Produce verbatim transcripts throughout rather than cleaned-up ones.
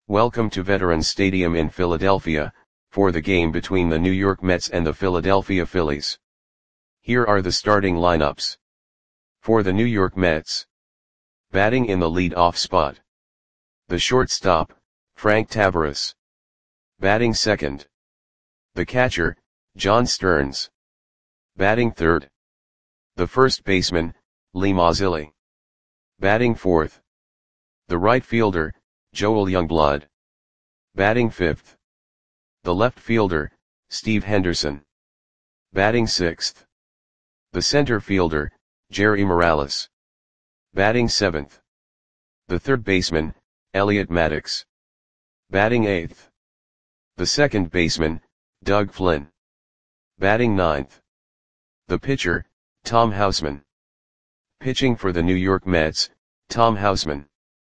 Welcome to Veterans Stadium in Philadelphia, for the game between the New York Mets and the Philadelphia Phillies. Here are the starting lineups. For the New York Mets. Batting in the lead-off spot. The shortstop, Frank Taveras. Batting second. The catcher, John Stearns. Batting third. The first baseman, Lee Mazzilli. Batting fourth. The right fielder, Joel Youngblood. Batting fifth. The left fielder, Steve Henderson. Batting sixth. The center fielder, Jerry Morales. Batting seventh. The third baseman, Elliot Maddox. Batting eighth. The second baseman, Doug Flynn. Batting ninth. The pitcher, Tom Houseman. Pitching for the New York Mets, Tom Houseman.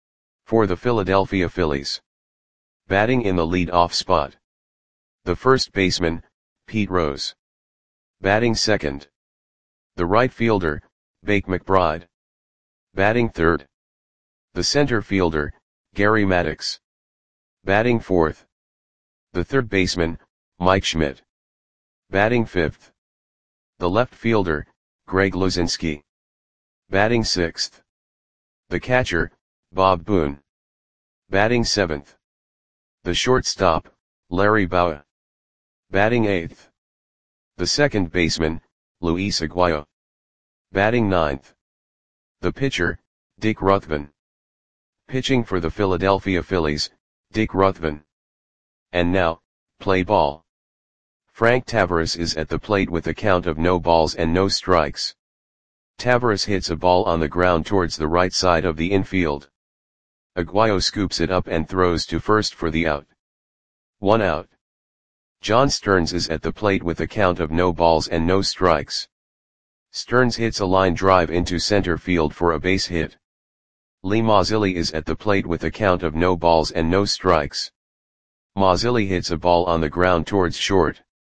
For the Philadelphia Phillies. Batting in the lead-off spot. The first baseman, Pete Rose. Batting second. The right fielder, Bake McBride. Batting third. The center fielder, Gary Maddox. Batting fourth. The third baseman, Mike Schmidt. Batting fifth. The left fielder, Greg Luzinski. Batting sixth. The catcher, Bob Boone. Batting seventh. The shortstop, Larry Bowa. Batting eighth. The second baseman, Luis Aguayo. Batting ninth. The pitcher, Dick Ruthven. Pitching for the Philadelphia Phillies, Dick Ruthven. And now, play ball. Frank Taveras is at the plate with a count of no balls and no strikes. Taveras hits a ball on the ground towards the right side of the infield. Aguayo scoops it up and throws to first for the out. One out. John Stearns is at the plate with a count of no balls and no strikes. Stearns hits a line drive into center field for a base hit. Lee Mazzilli is at the plate with a count of no balls and no strikes. Mazzilli hits a ball on the ground towards short.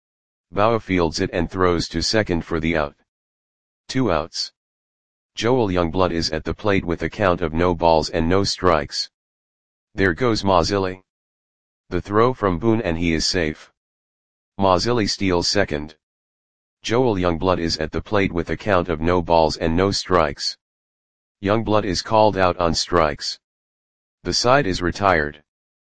Bowa fields it and throws to second for the out. Two outs. Joel Youngblood is at the plate with a count of no balls and no strikes. There goes Mazzilli. The throw from Boone and he is safe. Mazzilli steals second. Joel Youngblood is at the plate with a count of no balls and no strikes. Youngblood is called out on strikes. The side is retired.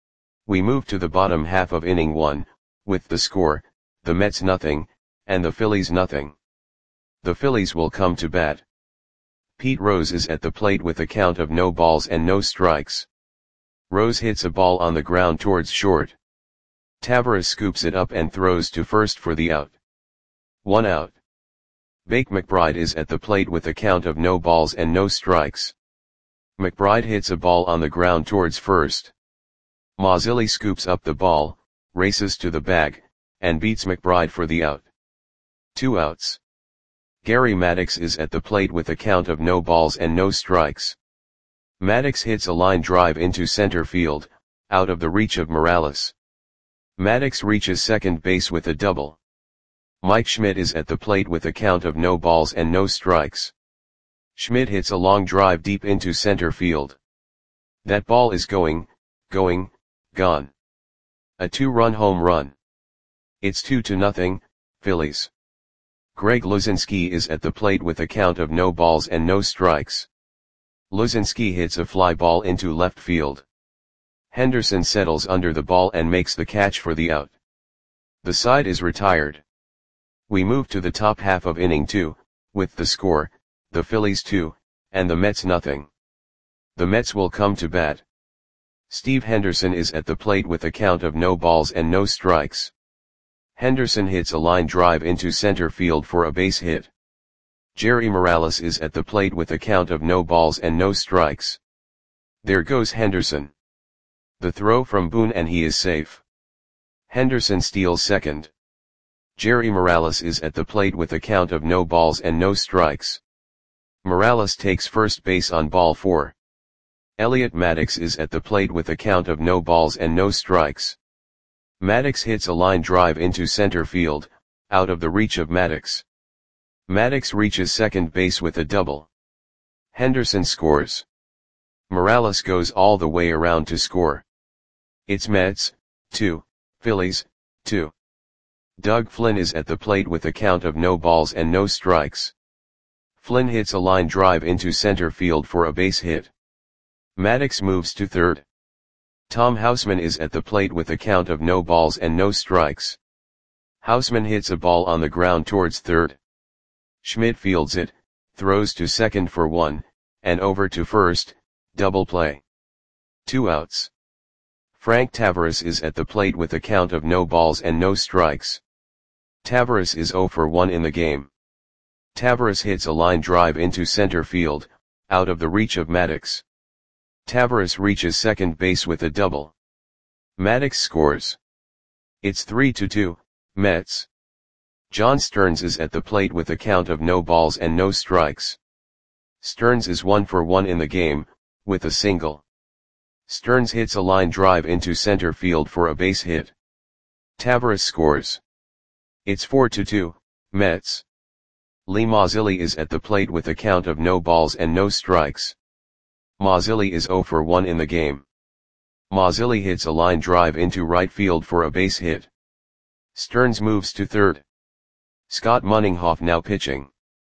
We move to the bottom half of inning one, with the score, the Mets nothing, and the Phillies nothing. The Phillies will come to bat. Pete Rose is at the plate with a count of no balls and no strikes. Rose hits a ball on the ground towards short. Taveras scoops it up and throws to first for the out. One out. Bake McBride is at the plate with a count of no balls and no strikes. McBride hits a ball on the ground towards first. Mazzilli scoops up the ball, races to the bag, and beats McBride for the out. Two outs. Gary Maddox is at the plate with a count of no balls and no strikes. Maddox hits a line drive into center field, out of the reach of Morales. Maddox reaches second base with a double. Mike Schmidt is at the plate with a count of no balls and no strikes. Schmidt hits a long drive deep into center field. That ball is going, going, gone. A two-run home run. It's two to nothing, Phillies. Greg Luzinski is at the plate with a count of no balls and no strikes. Luzinski hits a fly ball into left field. Henderson settles under the ball and makes the catch for the out. The side is retired. We move to the top half of inning two, with the score, the Phillies two, and the Mets nothing. The Mets will come to bat. Steve Henderson is at the plate with a count of no balls and no strikes. Henderson hits a line drive into center field for a base hit. Jerry Morales is at the plate with a count of no balls and no strikes. There goes Henderson. The throw from Boone and he is safe. Henderson steals second. Jerry Morales is at the plate with a count of no balls and no strikes. Morales takes first base on ball four. Elliot Maddox is at the plate with a count of no balls and no strikes. Maddox hits a line drive into center field, out of the reach of Maddox. Maddox reaches second base with a double. Henderson scores. Morales goes all the way around to score. It's Mets, two, Phillies, two. Doug Flynn is at the plate with a count of no balls and no strikes. Flynn hits a line drive into center field for a base hit. Maddox moves to third. Tom Houseman is at the plate with a count of no balls and no strikes. Houseman hits a ball on the ground towards third. Schmidt fields it, throws to second for one, and over to first, double play. Two outs. Frank Taveras is at the plate with a count of no balls and no strikes. Taveras is zero for one in the game. Taveras hits a line drive into center field, out of the reach of Maddox. Taveras reaches second base with a double. Maddox scores. It's three to two, Mets. John Stearns is at the plate with a count of no balls and no strikes. Stearns is one for one in the game, with a single. Stearns hits a line drive into center field for a base hit. Taveras scores. It's four to two, Mets. Lee Mazzilli is at the plate with a count of no balls and no strikes. Mazzilli is zero for one in the game. Mazzilli hits a line drive into right field for a base hit. Stearns moves to third. Scott Munninghoff now pitching.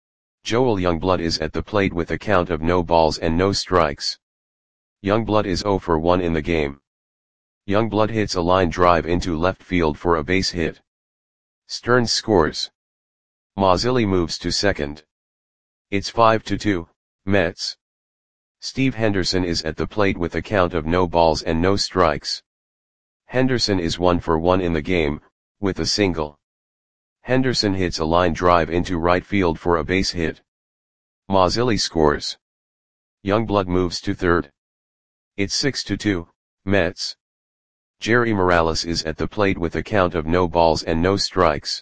Joel Youngblood is at the plate with a count of no balls and no strikes. Youngblood is zero for one in the game. Youngblood hits a line drive into left field for a base hit. Stearns scores. Mazzilli moves to second. It's five to two, Mets. Steve Henderson is at the plate with a count of no balls and no strikes. Henderson is one for one in the game, with a single. Henderson hits a line drive into right field for a base hit. Mazzilli scores. Youngblood moves to third. It's six to two, Mets. Jerry Morales is at the plate with a count of no balls and no strikes.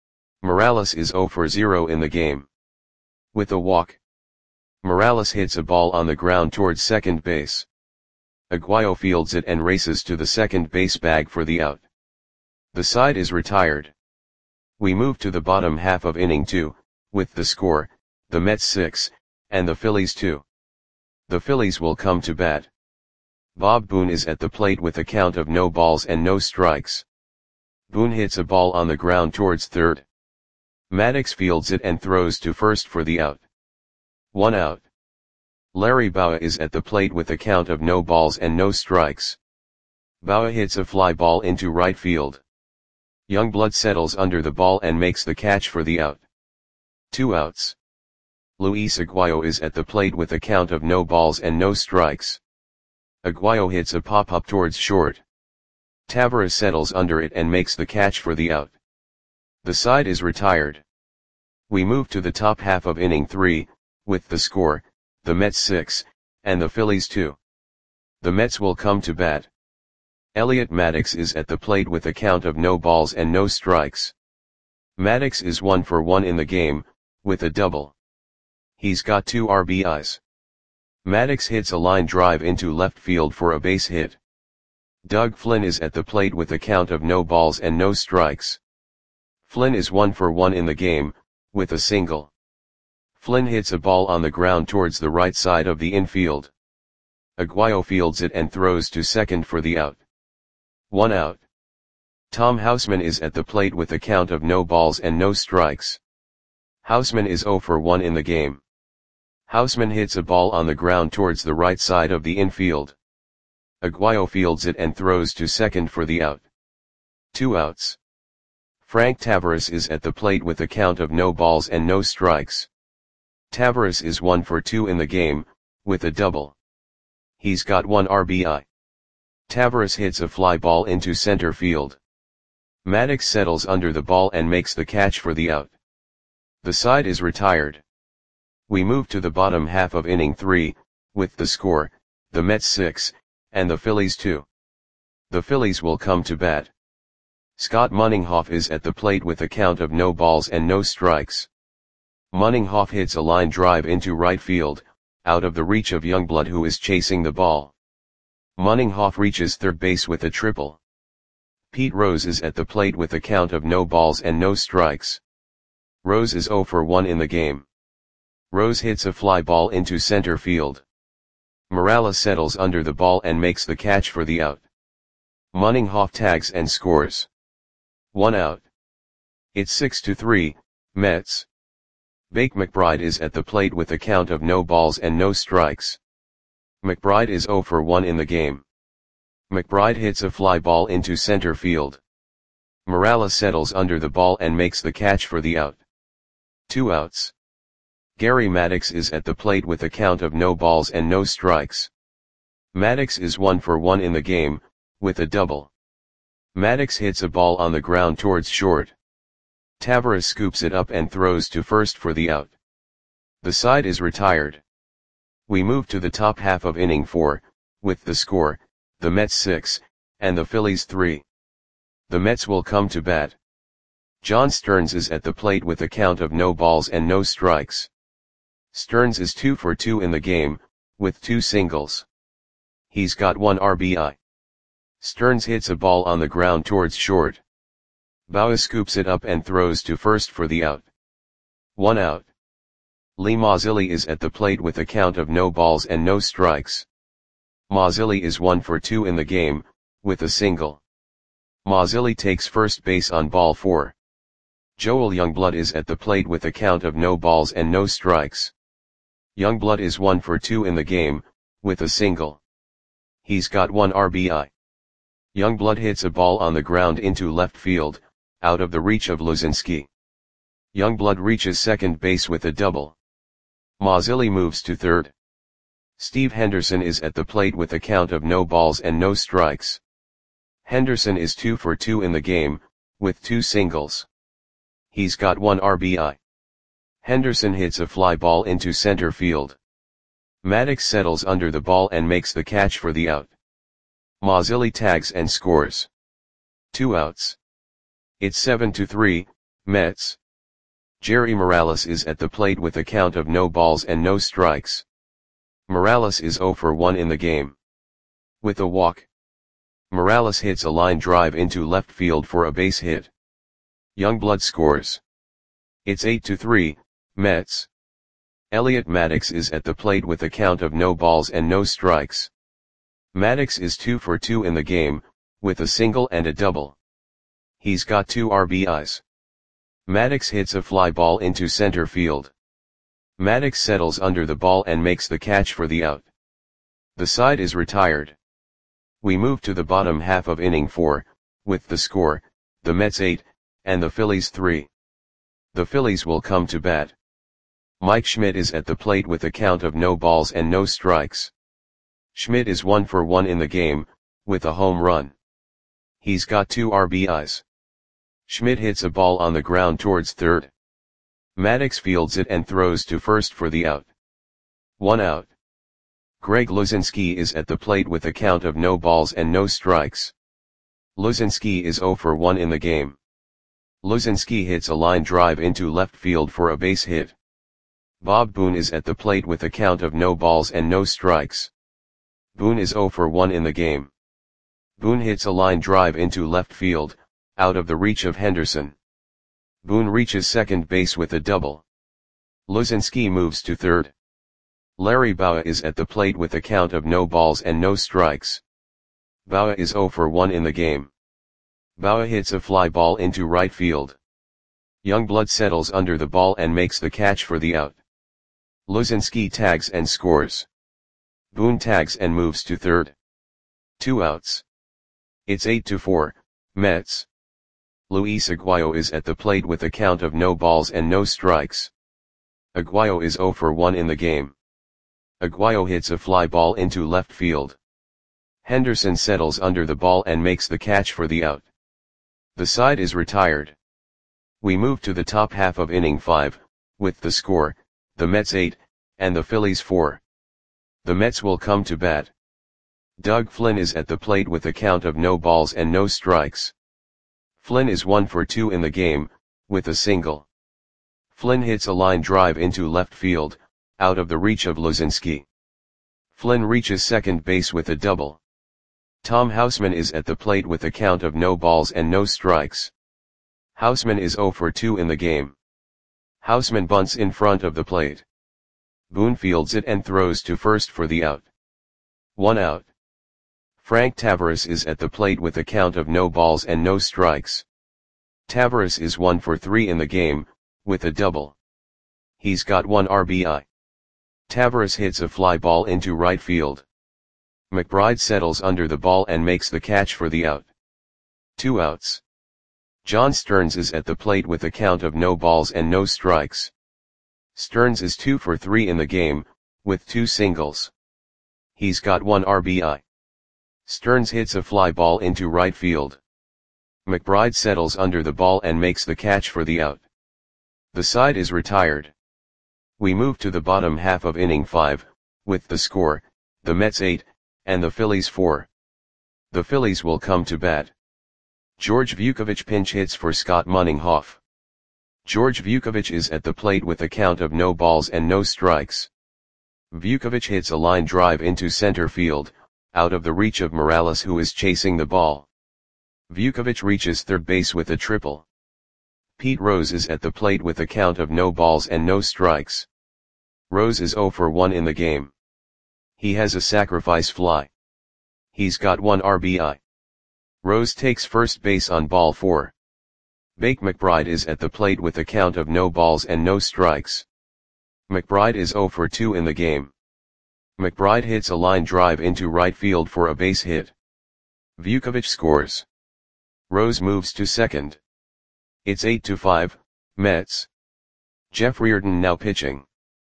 Morales is zero for zero in the game. With a walk. Morales hits a ball on the ground towards second base. Aguayo fields it and races to the second base bag for the out. The side is retired. We move to the bottom half of inning two, with the score, the Mets six, and the Phillies two. The Phillies will come to bat. Bob Boone is at the plate with a count of no balls and no strikes. Boone hits a ball on the ground towards third. Maddox fields it and throws to first for the out. One out. Larry Bowa is at the plate with a count of no balls and no strikes. Bowa hits a fly ball into right field. Youngblood settles under the ball and makes the catch for the out. Two outs. Luis Aguayo is at the plate with a count of no balls and no strikes. Aguayo hits a pop-up towards short. Taveras settles under it and makes the catch for the out. The side is retired. We move to the top half of inning three, with the score, the Mets six, and the Phillies two. The Mets will come to bat. Elliot Maddox is at the plate with a count of no balls and no strikes. Maddox is one for one in the game, with a double. He's got two R B Is. Maddox hits a line drive into left field for a base hit. Doug Flynn is at the plate with a count of no balls and no strikes. Flynn is one for one in the game, with a single. Flynn hits a ball on the ground towards the right side of the infield. Aguayo fields it and throws to second for the out. One out. Tom Houseman is at the plate with a count of no balls and no strikes. Houseman is zero for one in the game. Houseman hits a ball on the ground towards the right side of the infield. Aguayo fields it and throws to second for the out. Two outs. Frank Taveras is at the plate with a count of no balls and no strikes. Taveras is one for two in the game, with a double. He's got one R B I. Taveras hits a fly ball into center field. Maddox settles under the ball and makes the catch for the out. The side is retired. We move to the bottom half of inning three, with the score, the Mets six, and the Phillies two. The Phillies will come to bat. Scott Munninghoff is at the plate with a count of no balls and no strikes. Munninghoff hits a line drive into right field, out of the reach of Youngblood who is chasing the ball. Munninghoff reaches third base with a triple. Pete Rose is at the plate with a count of no balls and no strikes. Rose is zero for one in the game. Rose hits a fly ball into center field. Morales settles under the ball and makes the catch for the out. Munninghoff tags and scores. One out. It's six to three, Mets. Bake McBride is at the plate with a count of no balls and no strikes. McBride is zero for one in the game. McBride hits a fly ball into center field. Morales settles under the ball and makes the catch for the out. Two outs. Gary Maddox is at the plate with a count of no balls and no strikes. Maddox is one for one in the game, with a double. Maddox hits a ball on the ground towards short. Taveras scoops it up and throws to first for the out. The side is retired. We move to the top half of inning four, with the score, the Mets six, and the Phillies three. The Mets will come to bat. John Stearns is at the plate with a count of no balls and no strikes. Stearns is two for two in the game, with two singles. He's got one R B I. Stearns hits a ball on the ground towards short. Bauer scoops it up and throws to first for the out. One out. Lee Mazzilli is at the plate with a count of no balls and no strikes. Mazzilli is one for two in the game, with a single. Mazzilli takes first base on ball four. Joel Youngblood is at the plate with a count of no balls and no strikes. Youngblood is one for two in the game, with a single. He's got one R B I. Youngblood hits a ball on the ground into left field, out of the reach of Luzinski. Youngblood reaches second base with a double. Mazzilli moves to third. Steve Henderson is at the plate with a count of no balls and no strikes. Henderson is two for two in the game, with two singles. He's got one R B I. Henderson hits a fly ball into center field. Maddox settles under the ball and makes the catch for the out. Mazzilli tags and scores. Two outs. It's seven to three, Mets. Jerry Morales is at the plate with a count of no balls and no strikes. Morales is zero for one in the game. With a walk. Morales hits a line drive into left field for a base hit. Youngblood scores. It's eight to three, Mets. Elliot Maddox is at the plate with a count of no balls and no strikes. Maddox is two for two in the game, with a single and a double. He's got two R B Is. Maddox hits a fly ball into center field. Maddox settles under the ball and makes the catch for the out. The side is retired. We move to the bottom half of inning four, with the score, the Mets eight, and the Phillies three. The Phillies will come to bat. Mike Schmidt is at the plate with a count of no balls and no strikes. Schmidt is one for one in the game, with a home run. He's got two R B Is. Schmidt hits a ball on the ground towards third. Maddox fields it and throws to first for the out. One out. Greg Luzinski is at the plate with a count of no balls and no strikes. Luzinski is zero for one in the game. Luzinski hits a line drive into left field for a base hit. Bob Boone is at the plate with a count of no balls and no strikes. Boone is zero for one in the game. Boone hits a line drive into left field, out of the reach of Henderson. Boone reaches second base with a double. Luzinski moves to third. Larry Bowa is at the plate with a count of no balls and no strikes. Bowa is zero for one in the game. Bowa hits a fly ball into right field. Youngblood settles under the ball and makes the catch for the out. Luzinski tags and scores. Boone tags and moves to third. Two outs. It's eight to four, Mets. Luis Aguayo is at the plate with a count of no balls and no strikes. Aguayo is zero for one in the game. Aguayo hits a fly ball into left field. Henderson settles under the ball and makes the catch for the out. The side is retired. We move to the top half of inning five, with the score, the Mets eight, and the Phillies four. The Mets will come to bat. Doug Flynn is at the plate with a count of no balls and no strikes. Flynn is one for two in the game, with a single. Flynn hits a line drive into left field, out of the reach of Luzinski. Flynn reaches second base with a double. Tom Houseman is at the plate with a count of no balls and no strikes. Houseman is zero for two in the game. Houseman bunts in front of the plate. Boone fields it and throws to first for the out. One out. Frank Tavares is at the plate with a count of no balls and no strikes. Tavares is one for three in the game, with a double. He's got one R B I. Tavares hits a fly ball into right field. McBride settles under the ball and makes the catch for the out. Two outs. John Stearns is at the plate with a count of no balls and no strikes. Stearns is two for three in the game, with two singles. He's got one R B I. Stearns hits a fly ball into right field. McBride settles under the ball and makes the catch for the out. The side is retired. We move to the bottom half of inning five, with the score, the Mets eight, and the Phillies four. The Phillies will come to bat. George Vukovich pinch hits for Scott Munninghoff. George Vukovich is at the plate with a count of no balls and no strikes. Vukovich hits a line drive into center field, out of the reach of Morales, who is chasing the ball. Vukovich reaches third base with a triple. Pete Rose is at the plate with a count of no balls and no strikes. Rose is zero for one in the game. He has a sacrifice fly. He's got one R B I. Rose takes first base on ball four. Bake McBride is at the plate with a count of no balls and no strikes. McBride is zero for two in the game. McBride hits a line drive into right field for a base hit. Vukovich scores. Rose moves to second. It's eight to five, Mets. Jeff Reardon now pitching.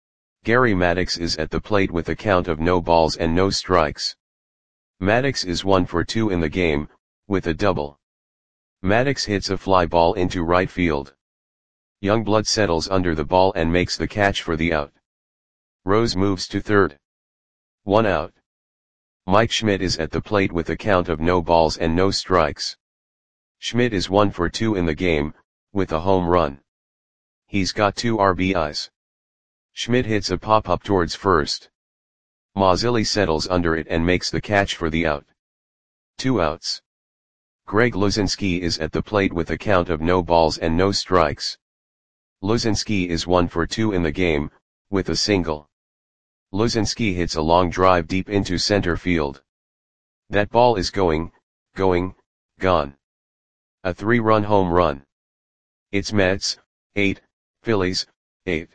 Gary Maddox is at the plate with a count of no balls and no strikes. Maddox is one for two in the game, with a double. Maddox hits a fly ball into right field. Youngblood settles under the ball and makes the catch for the out. Rose moves to third. One out. Mike Schmidt is at the plate with a count of no balls and no strikes. Schmidt is one for two in the game, with a home run. He's got two R B Is. Schmidt hits a pop-up towards first. Mazzilli settles under it and makes the catch for the out. Two outs. Greg Luzinski is at the plate with a count of no balls and no strikes. Luzinski is one for two in the game, with a single. Luzinski hits a long drive deep into center field. That ball is going, going, gone. A three-run home run. It's Mets, eight, Phillies, eight.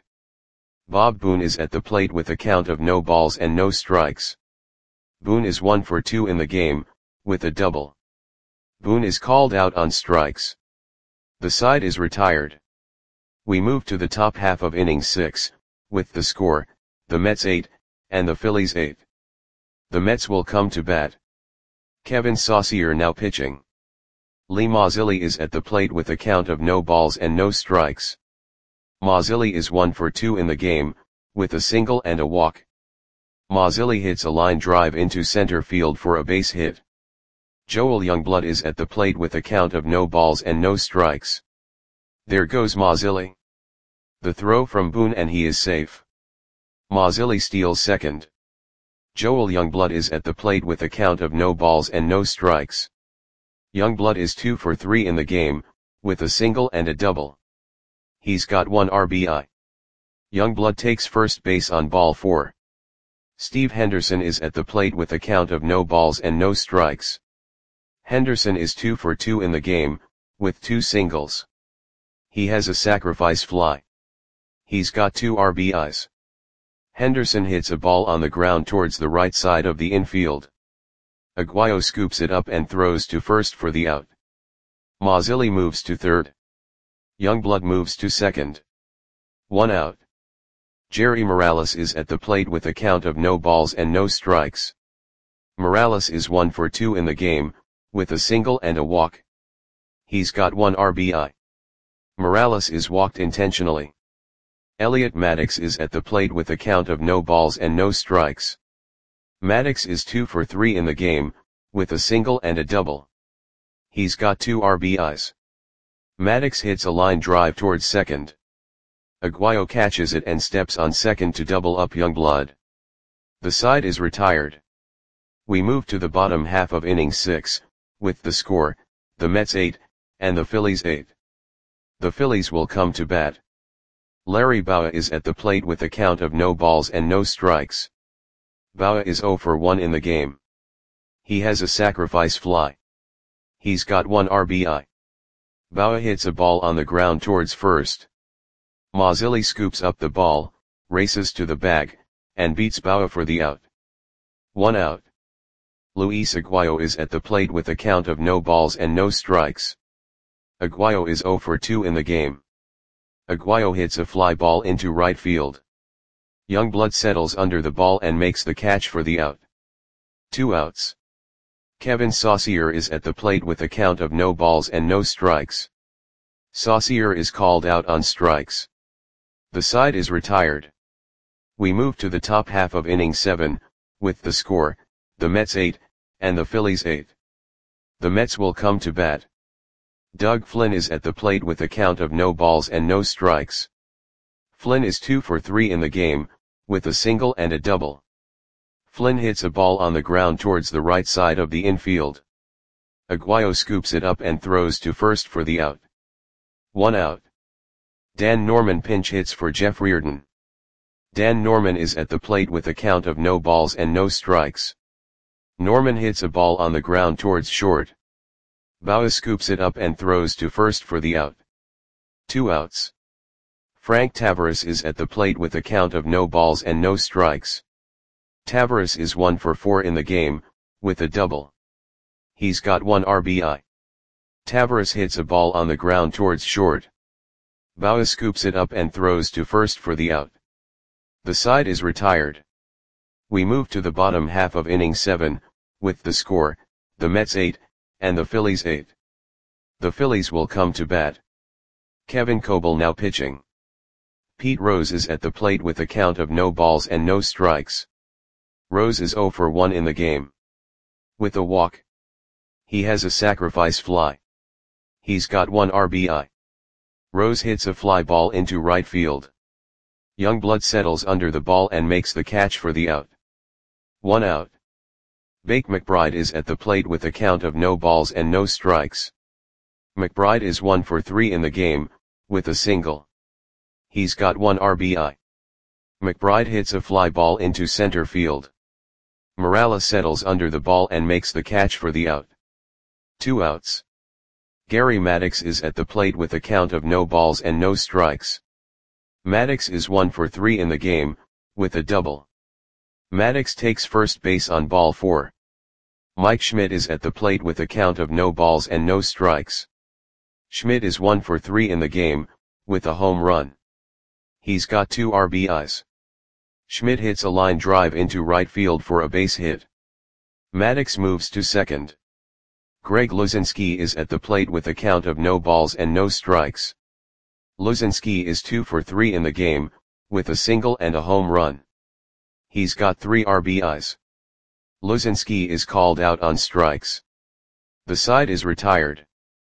Bob Boone is at the plate with a count of no balls and no strikes. Boone is one for two in the game, with a double. Boone is called out on strikes. The side is retired. We move to the top half of inning six, with the score, the Mets eight, and the Phillies eight. The Mets will come to bat. Kevin Saucier now pitching. Lee Mazzilli is at the plate with a count of no balls and no strikes. Mazzilli is one for two in the game, with a single and a walk. Mazzilli hits a line drive into center field for a base hit. Joel Youngblood is at the plate with a count of no balls and no strikes. There goes Mazzilli. The throw from Boone and he is safe. Mazzilli steals second. Joel Youngblood is at the plate with a count of no balls and no strikes. Youngblood is two for three in the game, with a single and a double. He's got one R B I. Youngblood takes first base on ball four. Steve Henderson is at the plate with a count of no balls and no strikes. Henderson is two for two in the game, with two singles. He has a sacrifice fly. He's got two R B Is. Henderson hits a ball on the ground towards the right side of the infield. Aguayo scoops it up and throws to first for the out. Mazzilli moves to third. Youngblood moves to second. One out. Jerry Morales is at the plate with a count of no balls and no strikes. Morales is one for two in the game, with a single and a walk. He's got one R B I. Morales is walked intentionally. Elliot Maddox is at the plate with a count of no balls and no strikes. Maddox is two for three in the game, with a single and a double. He's got two R B Is. Maddox hits a line drive towards second. Aguayo catches it and steps on second to double up Youngblood. The side is retired. We move to the bottom half of inning six, with the score, the Mets eight, and the Phillies eight. The Phillies will come to bat. Larry Bowa is at the plate with a count of no balls and no strikes. Bowa is zero for one in the game. He has a sacrifice fly. He's got one R B I. Bauer hits a ball on the ground towards first. Mazzilli scoops up the ball, races to the bag, and beats Bauer for the out. One out. Luis Aguayo is at the plate with a count of no balls and no strikes. Aguayo is zero for two in the game. Aguayo hits a fly ball into right field. Youngblood settles under the ball and makes the catch for the out. Two outs. Kevin Saucier is at the plate with a count of no balls and no strikes. Saucier is called out on strikes. The side is retired. We move to the top half of inning seven, with the score, the Mets eight, and the Phillies eight. The Mets will come to bat. Doug Flynn is at the plate with a count of no balls and no strikes. Flynn is two for three in the game, with a single and a double. Flynn hits a ball on the ground towards the right side of the infield. Aguayo scoops it up and throws to first for the out. One out. Dan Norman pinch hits for Jeff Reardon. Dan Norman is at the plate with a count of no balls and no strikes. Norman hits a ball on the ground towards short. Bauer scoops it up and throws to first for the out. Two outs. Frank Tavares is at the plate with a count of no balls and no strikes. Tavares is one for four in the game, with a double. He's got one R B I. Tavares hits a ball on the ground towards short. Bauer scoops it up and throws to first for the out. The side is retired. We move to the bottom half of inning seven, with the score, the Mets eight, and the Phillies eight. The Phillies will come to bat. Kevin Coble now pitching. Pete Rose is at the plate with a count of no balls and no strikes. Rose is zero for one in the game. With a walk. He has a sacrifice fly. He's got one R B I. Rose hits a fly ball into right field. Youngblood settles under the ball and makes the catch for the out. One out. Bake McBride is at the plate with a count of no balls and no strikes. McBride is one for three in the game, with a single. He's got one R B I. McBride hits a fly ball into center field. Morales settles under the ball and makes the catch for the out. Two outs. Gary Maddox is at the plate with a count of no balls and no strikes. Maddox is one for three in the game, with a double. Maddox takes first base on ball four. Mike Schmidt is at the plate with a count of no balls and no strikes. Schmidt is one for three in the game, with a home run. He's got two R B Is. Schmidt hits a line drive into right field for a base hit. Maddox moves to second. Greg Luzinski is at the plate with a count of no balls and no strikes. Luzinski is two for three in the game, with a single and a home run. He's got three R B Is. Luzinski is called out on strikes. The side is retired.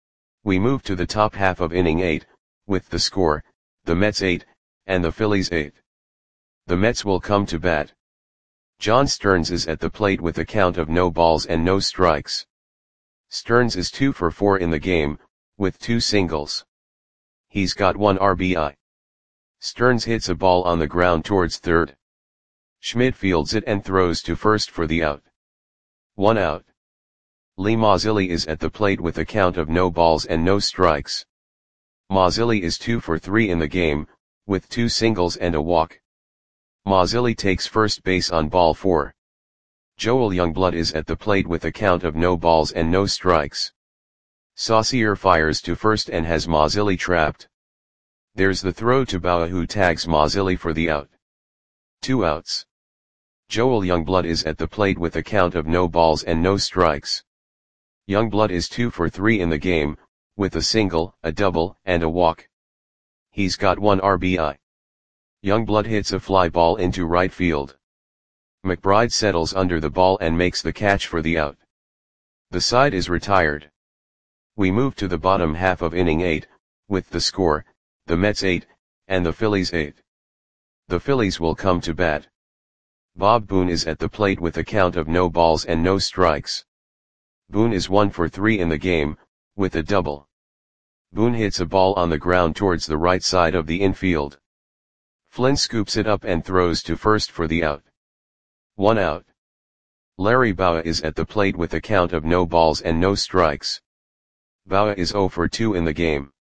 We move to the top half of inning eight, with the score, the Mets eight, and the Phillies eight. The Mets will come to bat. John Stearns is at the plate with a count of no balls and no strikes. Stearns is two for four in the game, with two singles. He's got one R B I. Stearns hits a ball on the ground towards third. Schmidt fields it and throws to first for the out. One out. Lee Mazzilli is at the plate with a count of no balls and no strikes. Mazzilli is two for three in the game, with two singles and a walk. Mazzilli takes first base on ball four. Joel Youngblood is at the plate with a count of no balls and no strikes. Saucier fires to first and has Mazzilli trapped. There's the throw to Bauer, who tags Mazzilli for the out. Two outs. Joel Youngblood is at the plate with a count of no balls and no strikes. Youngblood is two for three in the game, with a single, a double, and a walk. He's got one R B I. Youngblood hits a fly ball into right field. McBride settles under the ball and makes the catch for the out. The side is retired. We move to the bottom half of inning eight, with the score, the Mets eight, and the Phillies eight. The Phillies will come to bat. Bob Boone is at the plate with a count of no balls and no strikes. Boone is one for three in the game, with a double. Boone hits a ball on the ground towards the right side of the infield. Flynn scoops it up and throws to first for the out. One out. Larry Bowa is at the plate with a count of no balls and no strikes. Bowa is zero for two in the game.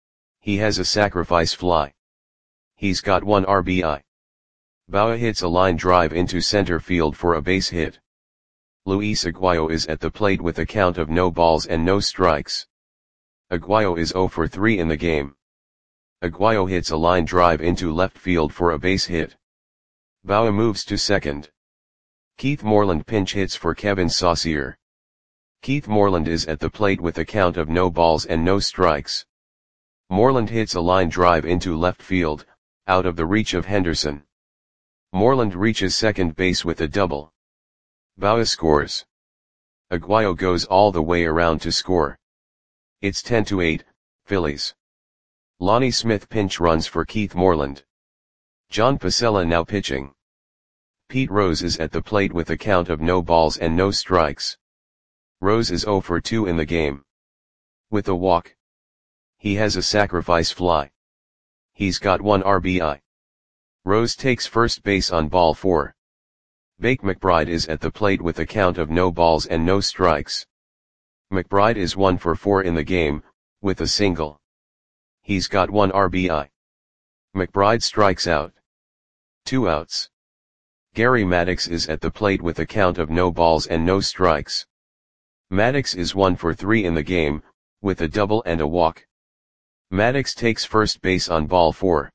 He has a sacrifice fly. He's got one R B I. Bowa hits a line drive into center field for a base hit. Luis Aguayo is at the plate with a count of no balls and no strikes. Aguayo is zero for three in the game. Aguayo hits a line drive into left field for a base hit. Bowa moves to second. Keith Moreland pinch hits for Kevin Saucier. Keith Moreland is at the plate with a count of no balls and no strikes. Moreland hits a line drive into left field, out of the reach of Henderson. Moreland reaches second base with a double. Bowa scores. Aguayo goes all the way around to score. It's ten to eight, Phillies. Lonnie Smith pinch runs for Keith Moreland. John Pacella now pitching. Pete Rose is at the plate with a count of no balls and no strikes. Rose is zero for two in the game. With a walk. He has a sacrifice fly. He's got one R B I. Rose takes first base on ball four. Bake McBride is at the plate with a count of no balls and no strikes. McBride is one for four in the game, with a single. He's got one R B I. McBride strikes out. Two outs. Gary Maddox is at the plate with a count of no balls and no strikes. Maddox is one for three in the game, with a double and a walk. Maddox takes first base on ball four.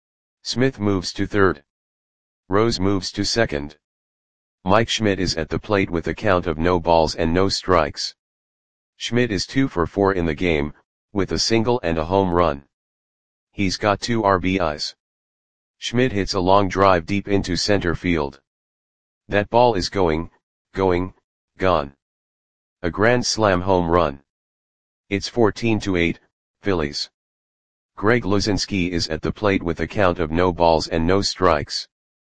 Smith moves to third. Rose moves to second. Mike Schmidt is at the plate with a count of no balls and no strikes. Schmidt is two for four in the game, with a single and a home run. He's got two R B Is. Schmidt hits a long drive deep into center field. That ball is going, going, gone. A grand slam home run. It's fourteen to eight, Phillies. Greg Luzinski is at the plate with a count of no balls and no strikes.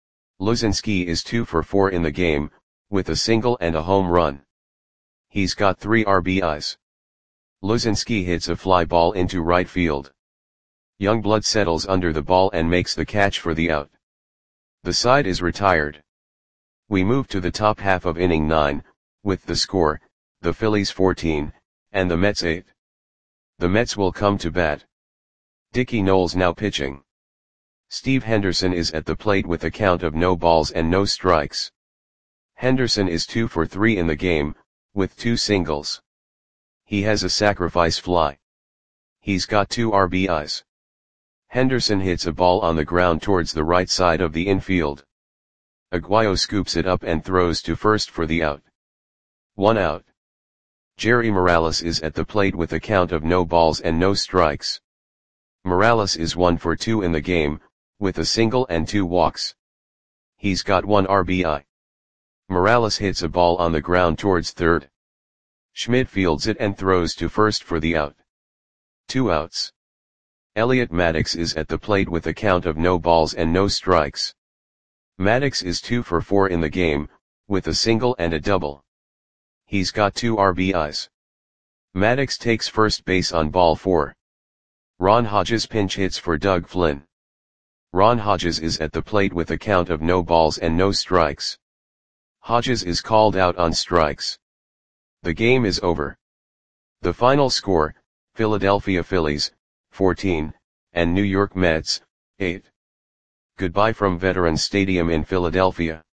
Luzinski is two for four in the game, with a single and a home run. He's got three R B Is. Luzinski hits a fly ball into right field. Youngblood settles under the ball and makes the catch for the out. The side is retired. We move to the top half of inning nine, with the score, the Phillies fourteen, and the Mets eight. The Mets will come to bat. Dickie Knowles now pitching. Steve Henderson is at the plate with a count of no balls and no strikes. Henderson is two for three in the game, with two singles. He has a sacrifice fly. He's got two R B Is. Henderson hits a ball on the ground towards the right side of the infield. Aguayo scoops it up and throws to first for the out. One out. Jerry Morales is at the plate with a count of no balls and no strikes. Morales is one for two in the game, with a single and two walks. He's got one R B I. Morales hits a ball on the ground towards third. Schmidt fields it and throws to first for the out. Two outs. Elliot Maddox is at the plate with a count of no balls and no strikes. Maddox is two for four in the game, with a single and a double. He's got two R B Is. Maddox takes first base on ball four. Ron Hodges pinch hits for Doug Flynn. Ron Hodges is at the plate with a count of no balls and no strikes. Hodges is called out on strikes. The game is over. The final score, Philadelphia Phillies, fourteen, and New York Mets, eight. Goodbye from Veterans Stadium in Philadelphia.